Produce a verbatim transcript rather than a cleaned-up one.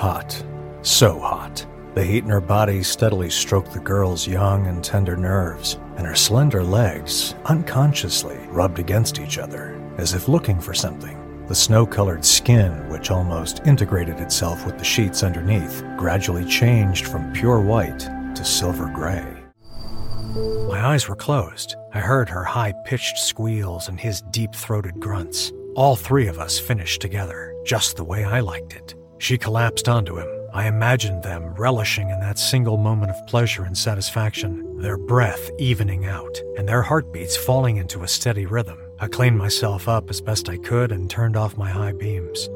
hot. So hot. The heat in her body steadily stroked the girl's young and tender nerves, and her slender legs unconsciously rubbed against each other, as if looking for something. The snow-colored skin, which almost integrated itself with the sheets underneath, gradually changed from pure white to silver gray. My eyes were closed. I heard her high-pitched squeals and his deep-throated grunts. All three of us finished together, just the way I liked it. She collapsed onto him. I imagined them relishing in that single moment of pleasure and satisfaction, their breath evening out, and their heartbeats falling into a steady rhythm. I cleaned myself up as best I could and turned off my high beams.